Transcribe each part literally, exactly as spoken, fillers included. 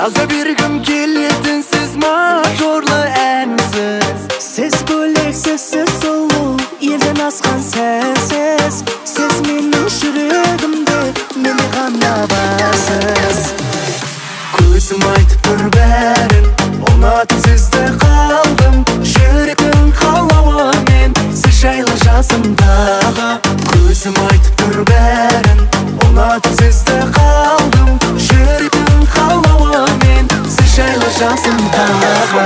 Таза бергім келетін сіз мажорлы әнсіз. Сіз бөлексіз, сіз сұлу, елден асқан сәнсіз. Сіз менің жүрегімде, менде ғана барсыз. Көзім айтып тұр бәрін, ұнатып сізді қалдым. Жүректің қалауымен сіз жайлы жасымдағы. Көзім айтып тұр бәрін, ұнатып сізді қалдым. Жүректің қалауымен сіз жайлы жасымдағы.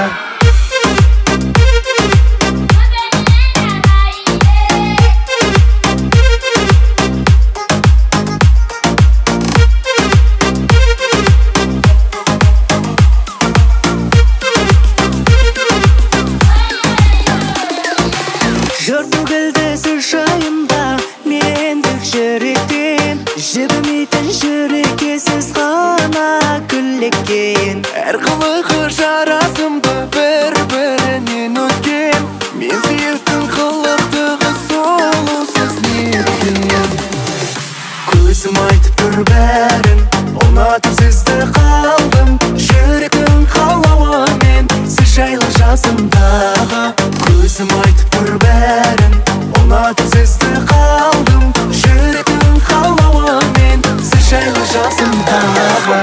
Жыр төгілді сіз жайымда, мендік жүректен. Жібімейтін жүрекке сіз ғана күллекен. Әр қылығы жарасымды бір-бірінен өткен. Мен сүйетін қылықтығы солу сіз неткен. Көзім айтып тұр бәрін, ұнатып сізді қалдым. Жүректің қалауымен сіз жайлы жасымдағы. Көзім айтып тұр бәрін, ұнатып сізді қалдым. Жүректің қалауымен сіз жайлы жасымдағы.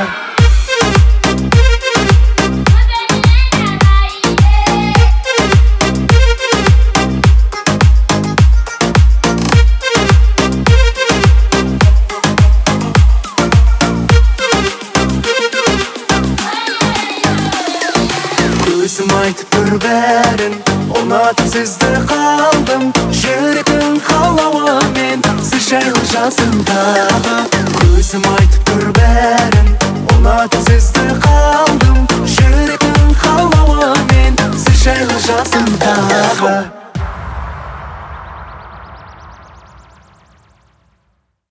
Көзім айтып тұр бәрін, ұнатып сізді қалдым. Жүректің қалауымен сіз жайлы жасымдағы. Көзім айтып тұр бәрін, ұнатып сізді қалдым. Жүректің қалауымен сіз жайлы жасымдағы.